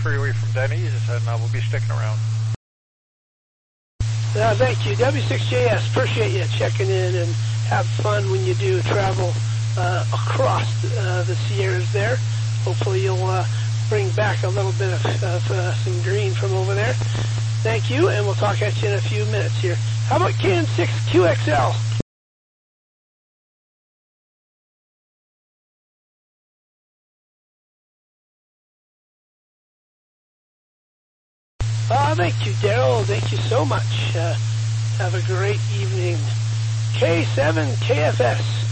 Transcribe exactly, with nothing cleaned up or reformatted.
freeway from Denny's, and uh, we'll be sticking around. Uh, thank you. W six J S, appreciate you checking in, and have fun when you do travel uh, across uh, the Sierras there. Hopefully you'll uh, bring back a little bit of, of uh, some green from over there. Thank you, and we'll talk at you in a few minutes here. How about K N six Q X L? Uh, thank you, Daryl. Thank you so much. Uh, have a great evening. K seven K F S.